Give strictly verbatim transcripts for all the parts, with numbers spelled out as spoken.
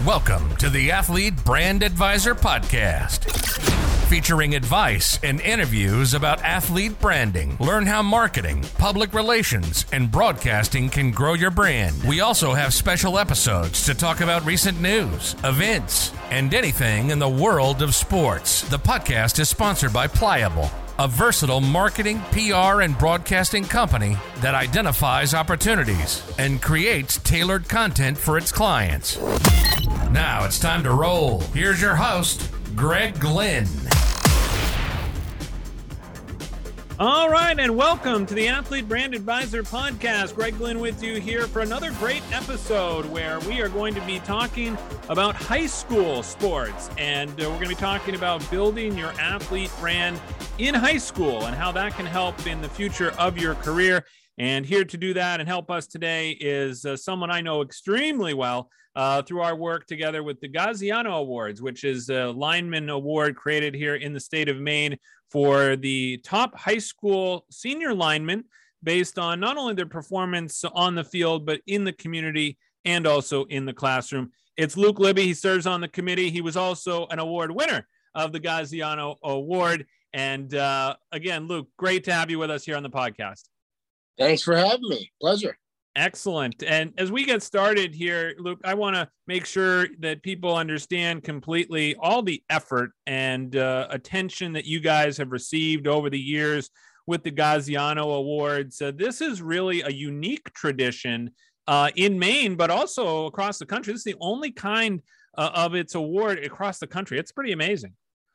Welcome to the Athlete Brand Advisor Podcast, featuring advice and interviews about athlete branding. Learn how marketing, public relations, and broadcasting can grow your brand. We also have special episodes to talk about recent news, events, and anything in the world of sports. The podcast is sponsored by Pliable, a versatile marketing, P R, and broadcasting company that identifies opportunities and creates tailored content for its clients. Now it's time to roll. Here's your host, Greg Glenn. All right, and welcome to the Athlete Brand Advisor Podcast. Greg Glenn with you here for another great episode where we are going to be talking about high school sports. And uh, we're going to be talking about building your athlete brand in high school and how that can help in the future of your career. And here to do that and help us today is uh, someone I know extremely well uh, through our work together with the Gaziano Awards, which is a lineman award created here in the state of Maine for the top high school senior linemen based on not only their performance on the field, but in the community and also in the classroom. It's Luke Libby. He serves on the committee. He was also an award winner of the Gaziano Award. And uh, again, Luke, great to have you with us here on the podcast. Thanks for having me. Pleasure. Excellent. And as we get started here, Luke, I want to make sure that people understand completely all the effort and uh, attention that you guys have received over the years with the Gaziano Awards. Uh, this is really a unique tradition uh, in Maine, but also across the country. This is the only kind uh, of its award across the country. It's pretty amazing.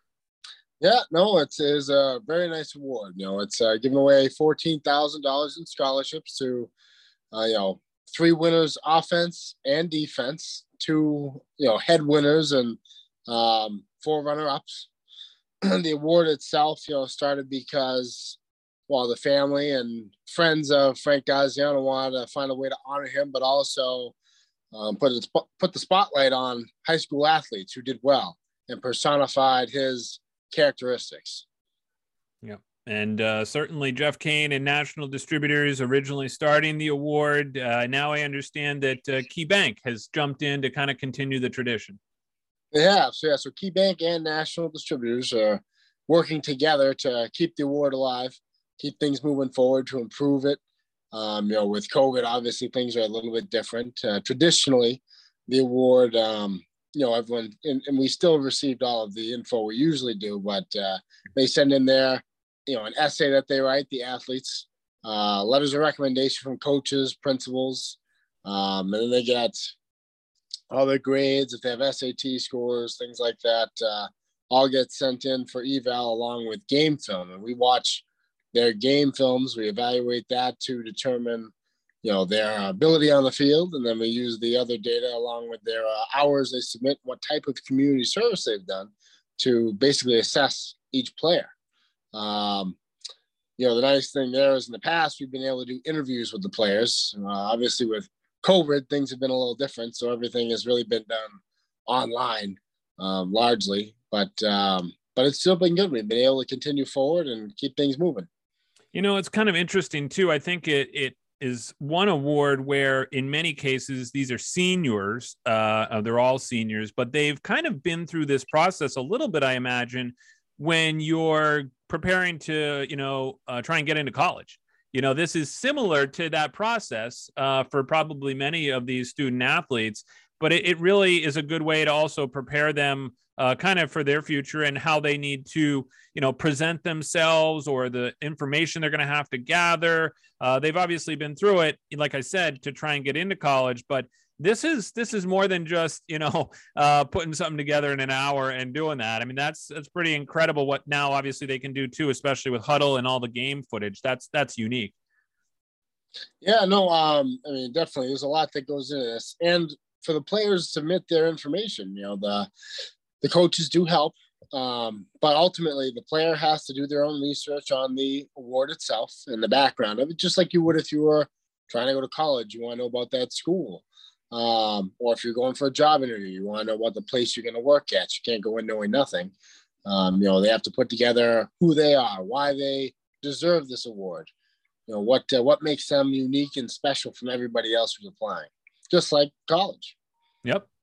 Yeah, no, it's, it's a very nice award. You know, it's uh, giving away fourteen thousand dollars in scholarships to, uh, you know, three winners offense and defense, two, you know, head winners and um, four runner-ups. The award itself, you know, started because, well, the family and friends of Frank Gaziano wanted to find a way to honor him, but also um, put, it, put the spotlight on high school athletes who did well and personified his characteristics. Yeah. And uh, certainly Jeff Kane and National Distributors originally starting the award. Uh, now I understand that uh, KeyBank has jumped in to kind of continue the tradition. They have. So, yeah, so KeyBank and National Distributors are working together to keep the award alive, keep things moving forward to improve it. Um, you know, with COVID, obviously things are a little bit different. Uh, traditionally, the award, um, you know, everyone, and, and we still received all of the info we usually do, but uh, they send in their, you know, an essay that they write, the athletes, uh, letters of recommendation from coaches, principals, um, and then they get all their grades, if they have S A T scores, things like that, uh, all get sent in for eval along with game film. And we watch their game films, we evaluate that to determine, you know, their ability on the field. And then we use the other data along with their uh, hours they submit, what type of community service they've done to basically assess each player. Um, you know, the nice thing there is in the past, we've been able to do interviews with the players. Uh, obviously with COVID, things have been a little different. So everything has really been done online um, largely, but, um, but it's still been good. We've been able to continue forward and keep things moving. You know, it's kind of interesting too. I think it, it, is one award where in many cases, these are seniors, uh, they're all seniors, but they've kind of been through this process a little bit, I imagine, when you're preparing to, you know, uh, try and get into college. You know, this is similar to that process uh, for probably many of these student athletes, but it, it really is a good way to also prepare them uh, kind of for their future and how they need to, you know, present themselves or the information they're going to have to gather. Uh, they've obviously been through it, like I said, to try and get into college, but this is, this is more than just, you know, uh, putting something together in an hour and doing that. I mean, that's, that's pretty incredible what now obviously they can do too, especially with Huddle and all the game footage. That's, that's unique. Yeah, no, um, I mean, definitely there's a lot that goes into this, and for the players to submit their information, you know, the, the coaches do help. Um, but ultimately the player has to do their own research on the award itself and the background of it, just like you would if you were trying to go to college, you want to know about that school. Um, or if you're going for a job interview, you want to know about the place you're going to work at. You can't go in knowing nothing. Um, you know, they have to put together who they are, why they deserve this award. You know, what, uh, what makes them unique and special from everybody else who's applying, just like college. Yep.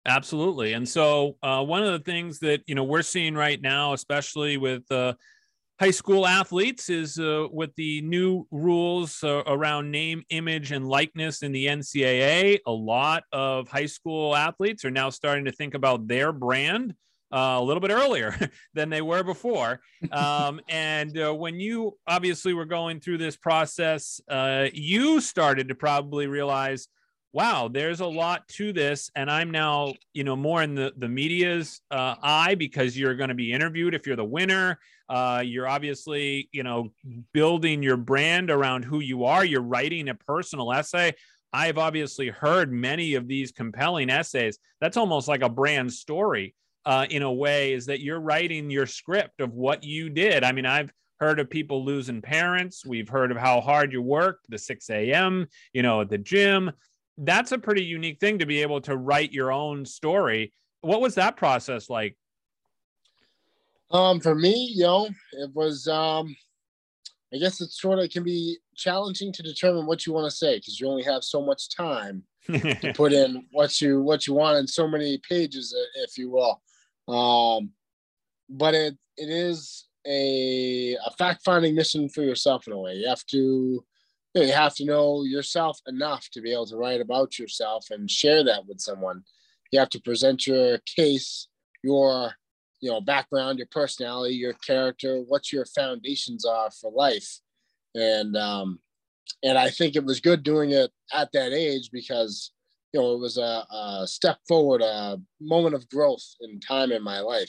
Absolutely. And so uh, one of the things that, you know, we're seeing right now, especially with uh, high school athletes, is uh, with the new rules uh, around name, image, and likeness in the N C double A. A lot of high school athletes are now starting to think about their brand uh, a little bit earlier than they were before. Um, and uh, when you obviously were going through this process, uh, you started to probably realize, wow, there's a lot to this. And I'm now, you know, more in the, the media's uh, eye, because you're going to be interviewed if you're the winner. Uh, you're obviously, you know, building your brand around who you are. You're writing a personal essay. I've obviously heard many of these compelling essays. That's almost like a brand story uh, in a way, is that you're writing your script of what you did. I mean, I've heard of people losing parents. We've heard of how hard you worked, the six a.m., you know, at the gym. That's a pretty unique thing, to be able to write your own story. What was that process like? Um, for me, you know, it was, um, I guess it's sort of, it can be challenging to determine what you want to say, because you only have so much time to put in what you, what you want in so many pages, if you will. Um, but it, it is a, a fact-finding mission for yourself in a way. You have to, you have to know yourself enough to be able to write about yourself and share that with someone. You have to present your case, your, you know, background, your personality, your character, what your foundations are for life. And, um, and I think it was good doing it at that age, because, you know, it was a, a step forward, a moment of growth in time in my life.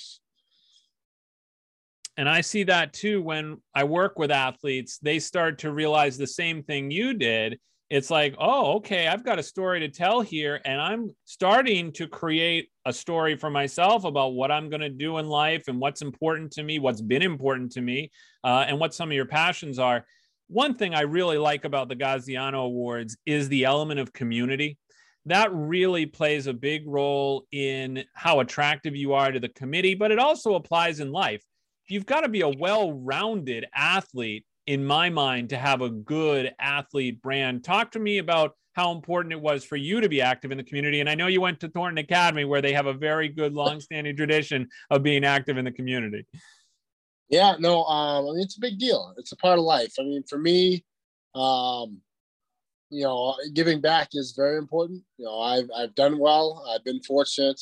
And I see that too when I work with athletes. They start to realize the same thing you did. It's like, oh, okay, I've got a story to tell here, and I'm starting to create a story for myself about what I'm going to do in life and what's important to me, what's been important to me, uh, and what some of your passions are. One thing I really like about the Gaziano Awards is the element of community. That really plays a big role in how attractive you are to the committee, but it also applies in life. You've got to be a well-rounded athlete, in my mind, to have a good athlete brand. Talk to me about how important it was for you to be active in the community. And I know you went to Thornton Academy, where they have a very good long-standing tradition of being active in the community. Yeah, no, um, I mean, it's a big deal. It's a part of life. I mean, for me, um, you know, giving back is very important. You know, I've, I've done well. I've been fortunate.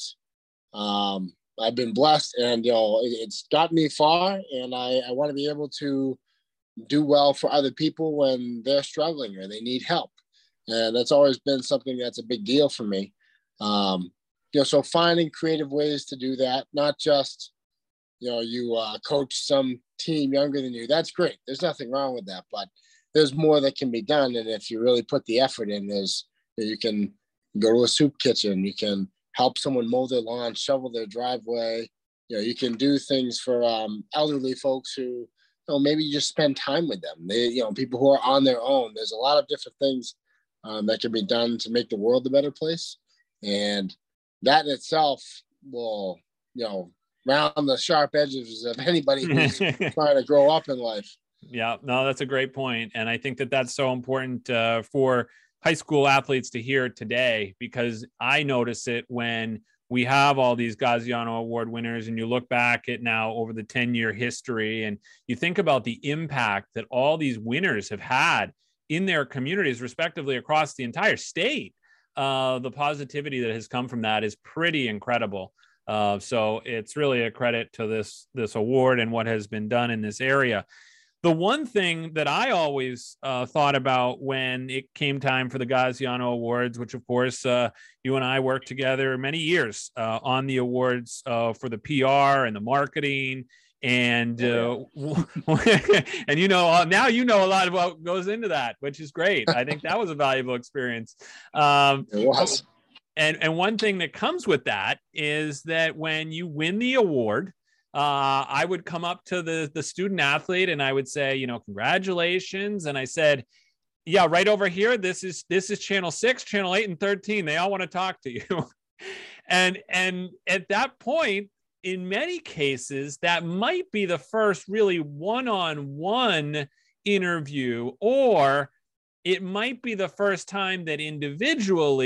Um, I've been blessed, and, you know, it, it's gotten me far, and I, I want to be able to do well for other people when they're struggling or they need help. And that's always been something that's a big deal for me. Um, you know, so finding creative ways to do that, not just, you know, you uh, coach some team younger than you. That's great. There's nothing wrong with that, but there's more that can be done. And if you really put the effort in, there's, you can go to a soup kitchen, you can help someone mow their lawn, shovel their driveway. You know, you can do things for um, elderly folks who, you know, maybe you just spend time with them. They, you know, people who are on their own. There's a lot of different things um, that can be done to make the world a better place. And that in itself will, you know, round the sharp edges of anybody who's trying to grow up in life. Yeah, no, that's a great point. And I think that that's so important uh, for high school athletes to hear today, because I notice it when we have all these Gaziano Award winners, and you look back at now over the ten year history, and you think about the impact that all these winners have had in their communities, respectively, across the entire state. Uh, the positivity that has come from that is pretty incredible. Uh, so it's really a credit to this, this award and what has been done in this area. The one thing that I always uh, thought about when it came time for the Gaziano Awards, which, of course, uh, you and I worked together many years uh, on the awards uh, for the P R and the marketing. And, uh, and, you know, now you know a lot of what goes into that, which is great. I think that was a valuable experience. Um, it was. And, and one thing that comes with that is that when you win the award, Uh, I would come up to the, the student athlete and I would say, you know, congratulations. And I said, yeah, right over here, this is, this is channel six, channel eight and thirteen. They all want to talk to you. and, and at that point, in many cases, that might be the first really one-on-one interview, or it might be the first time that individually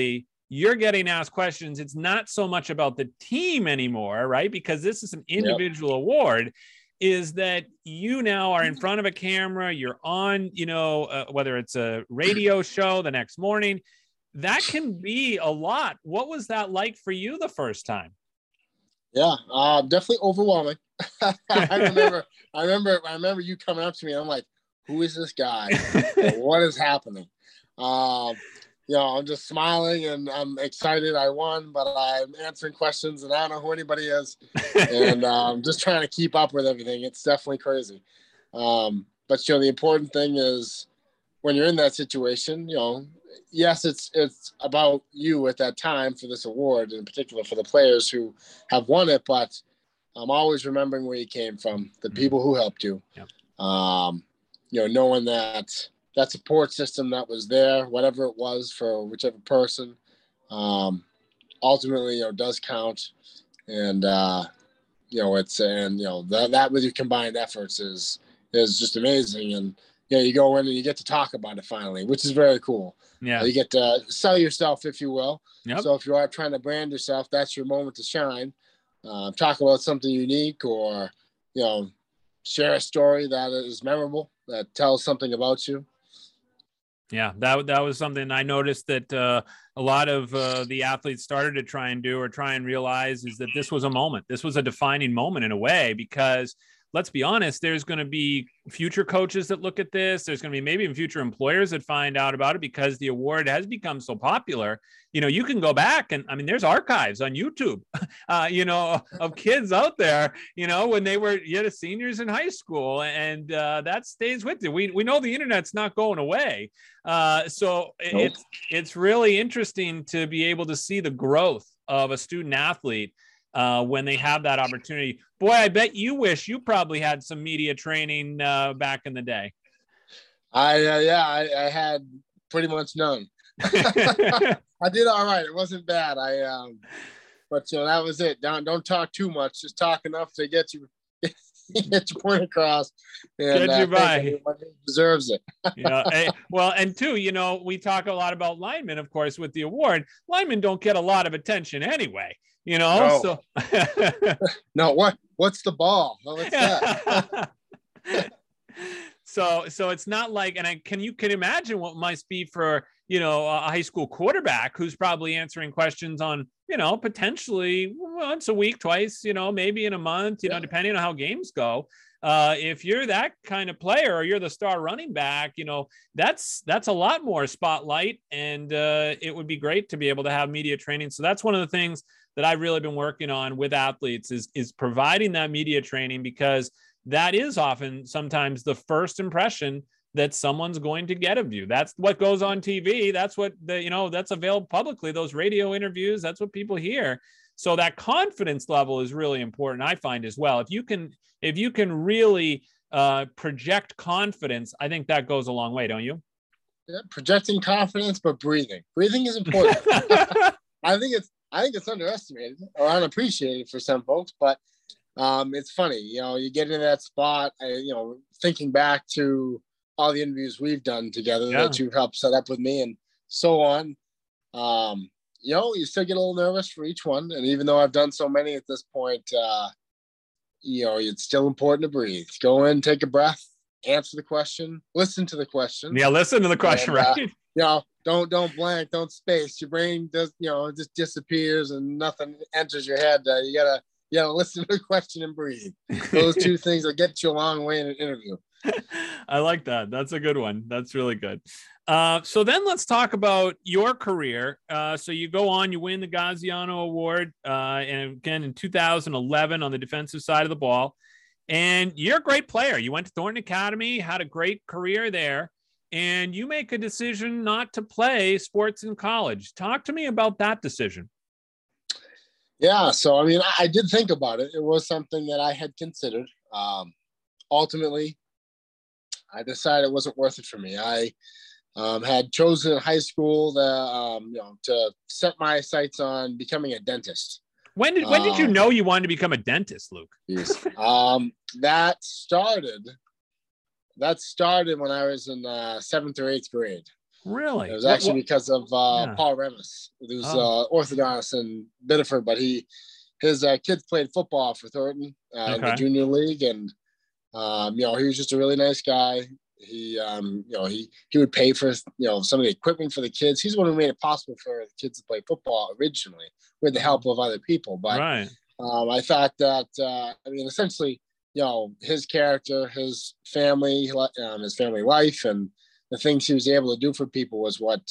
you're getting asked questions. It's not so much about the team anymore, right? Because this is an individual yep. award. Is that you now are in front of a camera, you're on, you know, uh, whether it's a radio show the next morning, that can be a lot. What was that like for you the first time? Yeah, uh, definitely overwhelming. I remember, I remember, I remember you coming up to me. And I'm like, who is this guy? What is happening? Um, you know, I'm just smiling and I'm excited I won, but I'm answering questions and I don't know who anybody is. And um, just trying to keep up with everything. It's definitely crazy. Um, but, you know, the important thing is when you're in that situation, you know, yes, it's it's about you at that time for this award, in particular for the players who have won it, but I'm always remembering where you came from, the people who helped you. Yep. Um, you know, knowing that that support system that was there, whatever it was for whichever person, um, ultimately, you know, does count. And, uh, you know, it's, and, you know, that, that with your combined efforts is, is just amazing. And, you know, you go in and you get to talk about it finally, which is very cool. Yeah. Uh, you get to sell yourself, if you will. Yep. So if you are trying to brand yourself, that's your moment to shine. Uh, talk about something unique or, you know, share a story that is memorable, that tells something about you. Yeah, that that was something I noticed that uh, a lot of uh, the athletes started to try and do or try and realize is that this was a moment. This was a defining moment in a way, because let's be honest, there's going to be future coaches that look at this. There's going to be maybe even future employers that find out about it because the award has become so popular. You know, you can go back and I mean, there's archives on YouTube, uh, you know, of kids out there, you know, when they were yet seniors in high school, and uh, that stays with you. We we know the internet's not going away. Uh, so nope. it's, it's really interesting to be able to see the growth of a student athlete uh, when they have that opportunity. Boy, I bet you wish you probably had some media training uh, back in the day. I, uh, yeah, I, I had pretty much none. I did all right. It wasn't bad. I, um, but you know, that was it. Don't, don't talk too much. Just talk enough to get you, get your point across. And, get you uh, by. Everybody deserves it. Yeah. Hey, well, and two, you know, we talk a lot about linemen, of course, with the award. Linemen don't get a lot of attention anyway. You know, no. so no, what, what's the ball? Well, what's that? so, so it's not like, and I, can you can imagine what must be for, you know, a high school quarterback who's probably answering questions on, you know, potentially once a week, twice, you know, maybe in a month, you yeah. know, depending on how games go. Uh, if you're that kind of player or you're the star running back, you know, that's, that's a lot more spotlight, and uh, it would be great to be able to have media training. So that's one of the things that I've really been working on with athletes is, is providing that media training, because that is often sometimes the first impression that someone's going to get of you. That's what goes on T V. That's what the, you know, that's available publicly, those radio interviews, that's what people hear. So that confidence level is really important, I find, as well. If you can, if you can really uh, project confidence, I think that goes a long way, don't you? Yeah, projecting confidence, but breathing. Breathing is important. I think it's, I think it's underestimated or unappreciated for some folks, but um, it's funny, you know, you get into that spot, I, you know, thinking back to all the interviews we've done together yeah. that you've helped set up with me and so on. Um, you know, you still get a little nervous for each one. And even though I've done so many at this point, uh, you know, it's still important to breathe. Go in, take a breath, answer the question, listen to the question. Yeah, listen to the question, and, right? Uh, you know, don't don't blank, don't space. Your brain does, you know, it just disappears and nothing enters your head. Uh, you gotta you gotta listen to the question and breathe. Those two things will get you a long way in an interview. I like that. That's a good one. That's really good. Uh, so then let's talk about your career. Uh, so you go on, you win the Gaziano Award, uh, and again in two thousand eleven on the defensive side of the ball. And you're a great player. You went to Thornton Academy, had a great career there, and you make a decision not to play sports in college. Talk to me about that decision. Yeah, so I mean, I did think about it. It was something that I had considered. Um, ultimately, I decided it wasn't worth it for me. I um, had chosen in high school the, um, you know, to set my sights on becoming a dentist. When did when did you know you wanted to become a dentist, Luke? um, that started. That started when I was in uh, seventh or eighth grade. Really? It was What, actually what? because of uh, Yeah. Paul Remus, who's Oh, uh, orthodontist in Biddeford, but he his uh, kids played football for Thornton uh, in the okay. junior league, and um, you know, he was just a really nice guy. He, um, you know, he he would pay for you know some of the equipment for the kids. He's the one who made it possible for the kids to play football originally, with the help of other people. But Right. um, I thought that uh, I mean, essentially, you know, his character, his family, um, his family life, and the things he was able to do for people was what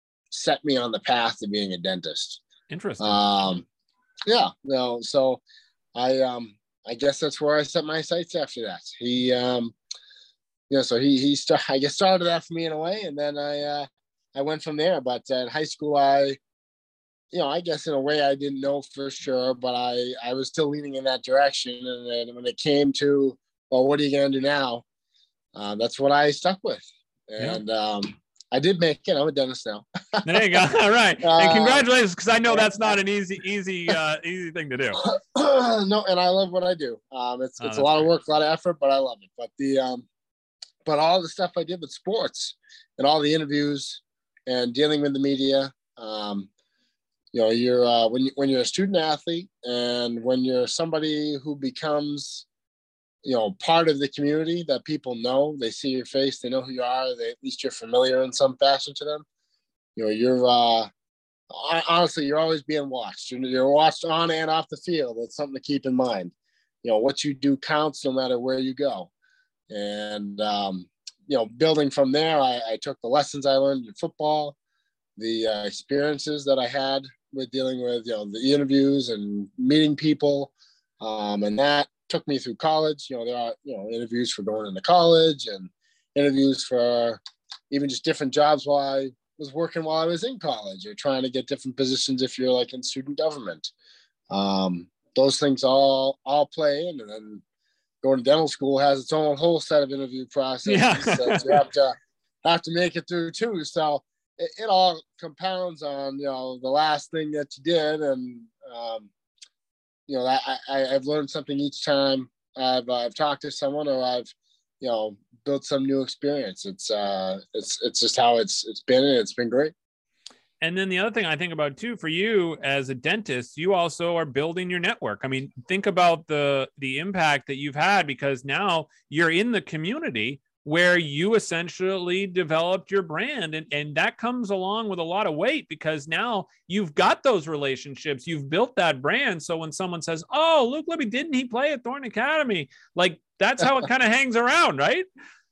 set me on the path to being a dentist. Interesting. Um, yeah, you know, so I um, I guess that's where I set my sights after that. He, um, you know, so he he st- I guess started that for me in a way, and then I uh, I went from there. But uh, in high school, I, you know, I guess in a way I didn't know for sure, but I I was still leaning in that direction. And then when it came to, well, what are you gonna do now? Uh, that's what I stuck with, Yeah. and um, I did make it. I'm a dentist now. There you go. All right. And uh, congratulations, because I know that's not an easy, easy, uh, easy thing to do. no, and I love what I do. Um, it's Oh, it's a that's lot of great. work, a lot of effort, but I love it. But the um, but all the stuff I did with sports and all the interviews and dealing with the media, um, you know, you're uh, when you, when you're a student athlete and when you're somebody who becomes, you know, part of the community that people know, they see your face, they know who you are, they, at least you're familiar in some fashion to them. You know, you're uh, honestly, you're always being watched. You're, you're watched on and off the field. That's something to keep in mind. You know, what you do counts no matter where you go. And, um, you know, building from there, I, I took the lessons I learned in football, the uh, experiences that I had with dealing with, you know, the interviews and meeting people. Um, and that took me through college. You know, there are, you know, interviews for going into college and interviews for even just different jobs while I was working while I was in college, or trying to get different positions if you're like in student government. Um, those things all all play in, and then going to dental school has its own whole set of interview processes Yeah. that you have to have to make it through too. So it, it all compounds on, you know, the last thing that you did, and um, you know, I, I I've learned something each time I've I've talked to someone, or I've, you know, built some new experience. It's uh it's it's just how it's it's been, and it's been great. And then the other thing I think about too, for you as a dentist, you also are building your network. I mean, think about the the impact that you've had, because now you're in the community where you essentially developed your brand. And, and that comes along with a lot of weight, because now you've got those relationships, you've built that brand. So when someone says, oh, Luke Libby, didn't he play at Thornton Academy? Like, that's how it kind of hangs around, right?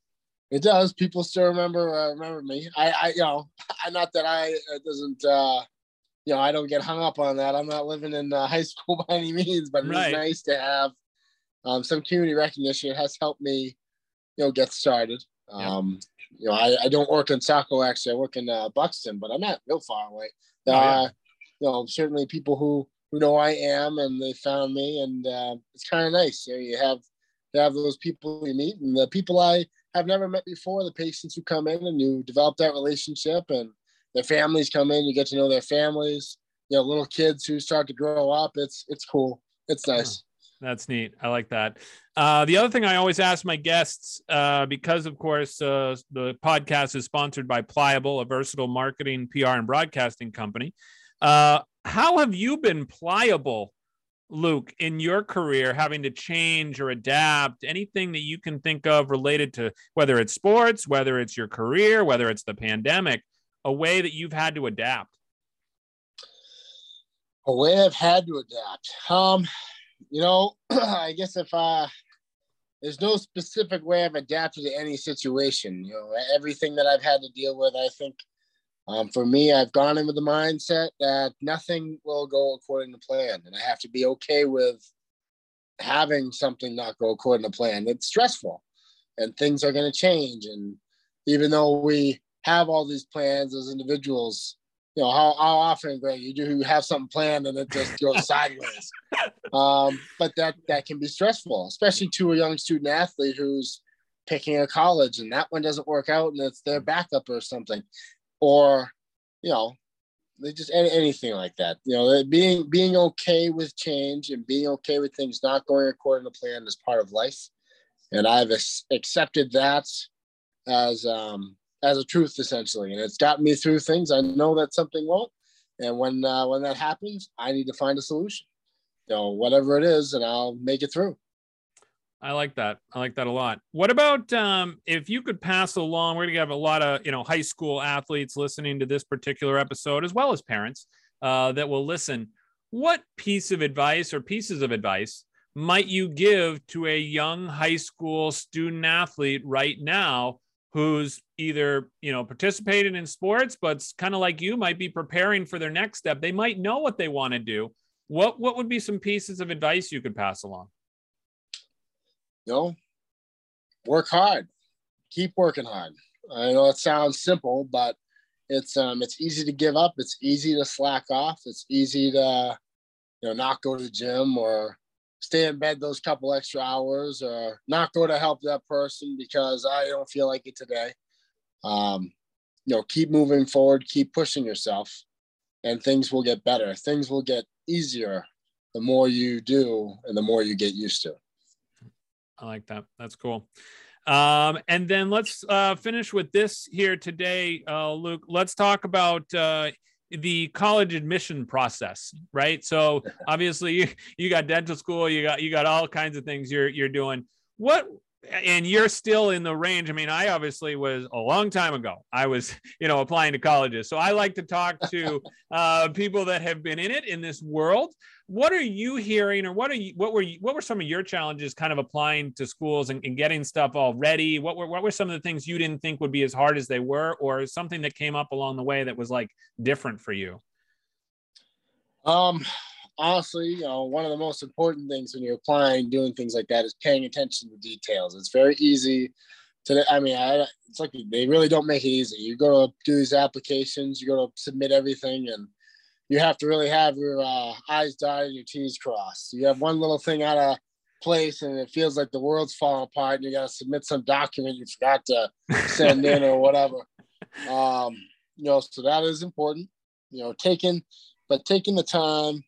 It does. People still remember uh, remember me. I, I, you know, I not that I it doesn't, uh, you know, I don't get hung up on that. I'm not living in uh, high school by any means, but it Right. is nice to have um, some community recognition. It has helped me, you know, get started. Um, yep. You know, I, I don't work in Saco, actually. I work in uh, Buxton, but I'm not real far away. Oh, uh, yeah. You know, certainly people who who know I am, and they found me, and uh, it's kind of nice. You know, you have you have those people you meet, and the people I have never met before, the patients who come in, and you develop that relationship, and their families come in, you get to know their families, you know, little kids who start to grow up. It's, it's cool. It's nice. Oh, that's neat. I like that. Uh, the other thing I always ask my guests, uh, because of course, uh, the podcast is sponsored by Pliable, a versatile marketing, P R, and broadcasting company. Uh, how have you been pliable, Luke, in your career, having to change or adapt? Anything that you can think of related to whether it's sports, whether it's your career, whether it's the pandemic, a way that you've had to adapt? A way I've had to adapt. Um, you know, I guess if uh, there's no specific way I've adapted to any situation. You know, everything that I've had to deal with, I think, Um, for me, I've gone in with the mindset that nothing will go according to plan, and I have to be okay with having something not go according to plan. It's stressful, and things are going to change. And even though we have all these plans as individuals, you know, how, how often, Greg, you do have something planned and it just goes sideways. Um, but that that can be stressful, especially to a young student athlete who's picking a college, and that one doesn't work out, and it's their backup or something. Or, you know, they just any, anything like that. You know, being being okay with change and being okay with things not going according to plan is part of life, and I've accepted that as um, as a truth, essentially. And it's gotten me through things. I know that something won't. And when uh, when that happens, I need to find a solution, you know, whatever it is, and I'll make it through. I like that. I like that a lot. What about um, if you could pass along, we're going to have a lot of, you know, high school athletes listening to this particular episode, as well as parents uh, that will listen. What piece of advice or pieces of advice might you give to a young high school student athlete right now who's either, you know, participated in sports, but kind of like you might be preparing for their next step? They might know what they want to do. What, what would be some pieces of advice you could pass along? You know, work hard, keep working hard. I know it sounds simple, but it's um it's easy to give up. It's easy to slack off. It's easy to, you know, not go to the gym or stay in bed those couple extra hours or not go to help that person because I don't feel like it today. Um, you know, keep moving forward, keep pushing yourself, and things will get better. Things will get easier the more you do and the more you get used to. I like that. That's cool. Um, and then let's uh, finish with this here today, uh, Luke. Let's talk about uh, the college admission process, right? So obviously you, you got dental school, you got you got all kinds of things you're you're doing. What and you're still in the range. I mean, I obviously was a long time ago. I was, you know, applying to colleges. So I like to talk to uh, people that have been in it in this world. What are you hearing, or what are you, what were you, what were some of your challenges kind of applying to schools and, and getting stuff all ready? What were, what were some of the things you didn't think would be as hard as they were, or something that came up along the way that was like different for you? Um, honestly, you know, one of the most important things when you're applying, doing things like that is paying attention to details. It's very easy to, I mean, I, it's like they really don't make it easy. You go to do these applications, you go to submit everything, and you have to really have your uh, I's dotted and your T's crossed. You have one little thing out of place and it feels like the world's falling apart and you got to submit some document you forgot to send in or whatever. Um, you know, so that is important, you know, taking, but taking the time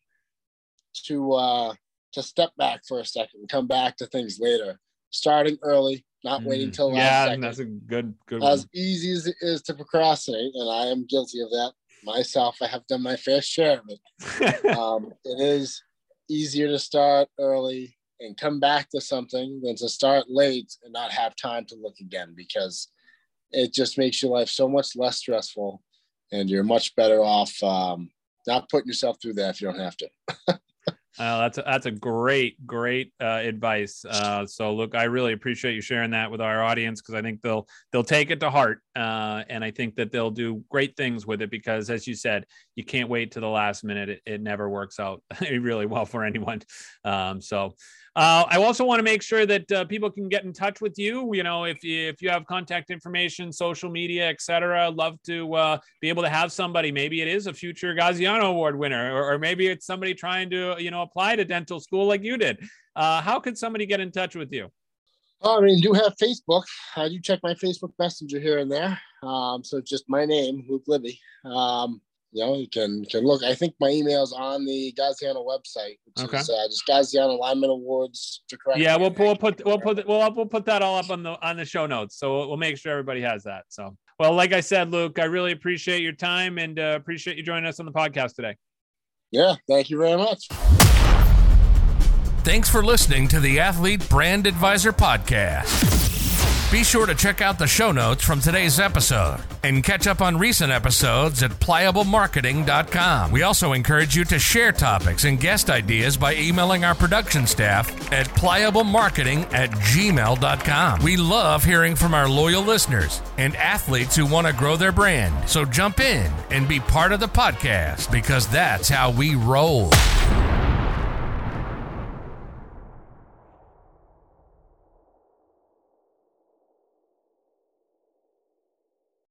to, uh, to step back for a second and come back to things later, starting early, not mm, waiting till last yeah, second. That's a good, good As one. easy as it is to procrastinate, and I am guilty of that myself. I have done my fair share of it. um, it is easier to start early and come back to something than to start late and not have time to look again, because it just makes your life so much less stressful and you're much better off um, not putting yourself through that if you don't have to. Uh, that's a, that's a great, great uh, advice. Uh, so, look, I really appreciate you sharing that with our audience, because I think they'll they'll take it to heart, uh, and I think that they'll do great things with it. Because, as you said, you can't wait to the last minute. It, it never works out really well for anyone. Um, so, uh, I also want to make sure that uh, people can get in touch with you. You know, if you, if you have contact information, social media, et cetera, love to uh, be able to have somebody. Maybe it is a future Gaziano Award winner, or, or maybe it's somebody trying to, you know, apply to dental school like you did. Uh, how could somebody get in touch with you? Oh, I mean, do have Facebook. I do check my Facebook Messenger here and there. Um, so just my name, Luke Libby. Um, you know, you can can look. I think my email is on the Gaziano website, which okay. is uh, just Gaziano Lineman Awards. To correct yeah, we'll, we'll put we'll put we'll we'll put that all up on the on the show notes. So we'll, we'll make sure everybody has that. So, well, like I said, Luke, I really appreciate your time and uh, appreciate you joining us on the podcast today. Yeah, thank you very much. Thanks for listening to the Athlete Brand Advisor Podcast. Be sure to check out the show notes from today's episode and catch up on recent episodes at pliable marketing dot com. We also encourage you to share topics and guest ideas by emailing our production staff at pliable marketing at gmail dot com. We love hearing from our loyal listeners and athletes who want to grow their brand. So jump in and be part of the podcast, because that's how we roll.